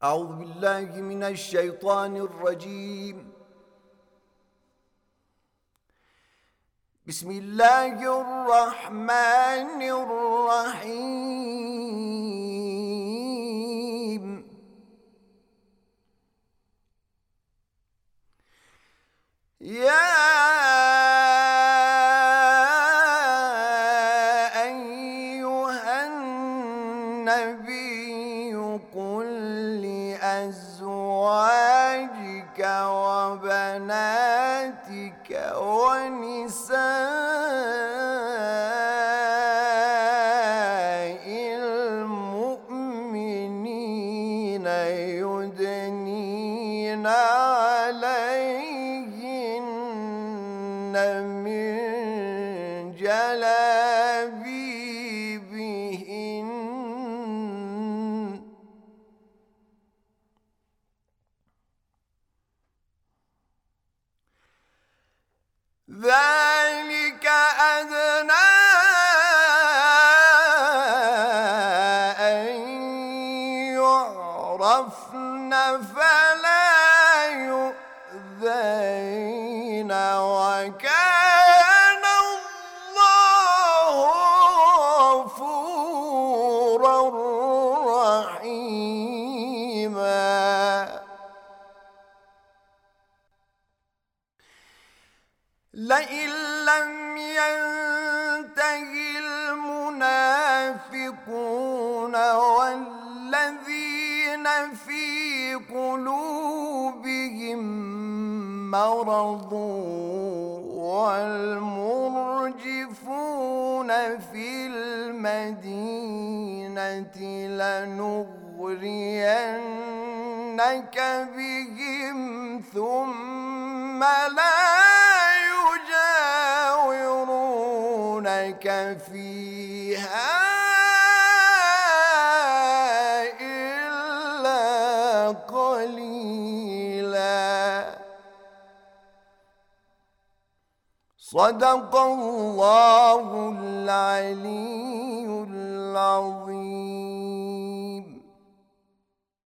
أعوذ بالله من الشيطان الرجيم. بسم الله الرحمن الرحيم. يا أيها النبي قل لأزواجك وبناتك ونساء المؤمنين يدنين عليهن من جلابيبهن ذلك أدنى أن يعرفن فلا يؤذين وكان الله غفورا رحيما. لئن لم ينته المنافقون والذين في قلوبهم مرض والمرجفون في المدينة لنغرينك بهم ثم لا يجاورونك فيها إلا قليلا. صدق الله العلي العظيم.